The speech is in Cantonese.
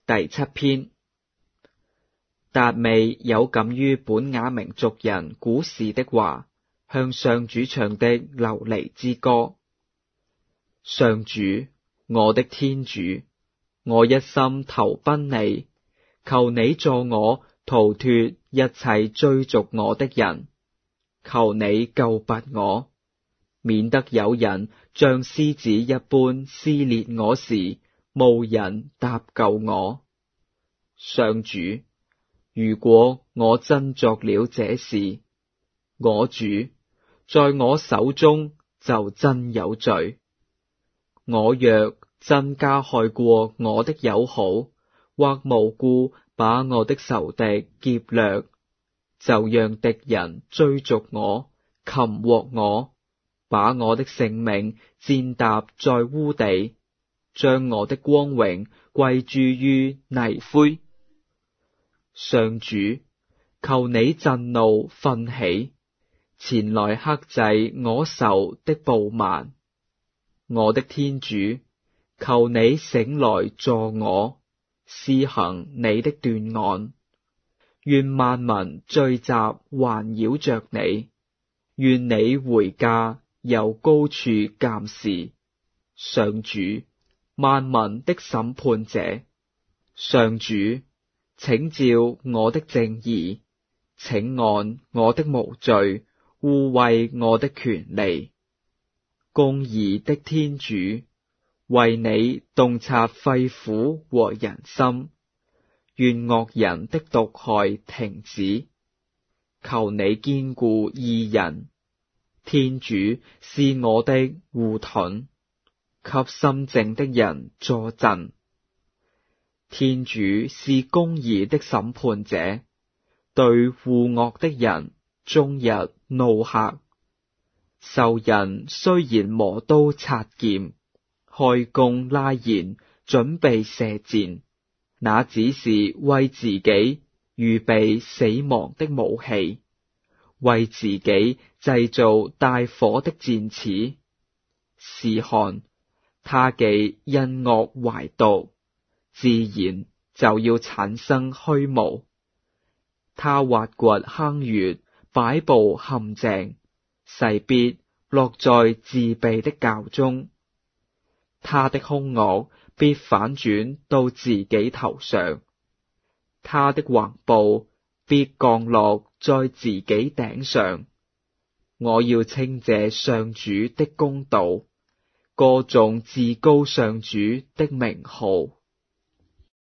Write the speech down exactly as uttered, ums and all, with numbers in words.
第七篇。達味有感於本雅明族人古時的話，向上主唱的流離之歌。上主，我的天主，我一心投奔你，求你助我逃脫一切追逐我的人，求你救拔我，免得有人像獅子一般撕裂我時，無人搭救我。上主，如果我真作了這事，我主，在我手中就真有罪。我若真加害過我的友好，或無故把我的仇敵劫掠，就讓敵人追逐我，擒獲我，把我的性命踐踏在污地，將我的光榮歸諸於泥灰。上主，求你震怒奮起，前來克制我仇的暴蠻。我的天主，求你醒來助我，施行你的斷案。願萬民聚集環繞着你，願你回家由高處監視。上主，萬民的審判者。上主，請照我的正義，請按我的無罪護衛我的權利。公義的天主，為你洞察肺腑和人心，願惡人的毒害停止，求你堅固義人。天主是我的護盾，給心靜的人坐鎮。天主是公義的審判者，對護惡的人終日怒嚇。仇人雖然磨刀擦劍，開弓拉弦，準備射箭，那只是為自己預備死亡的武器，為自己製造帶火的箭矢。試看，他既因惡懷毒，自然就要產生虛無。他挖掘坑穴，擺布陷阱，勢必落在自備的臼中。他的兇惡必反轉到自己頭上，他的橫暴必降落在自己頂上。我要稱謝上主的公道，歌頌至高上主的名號。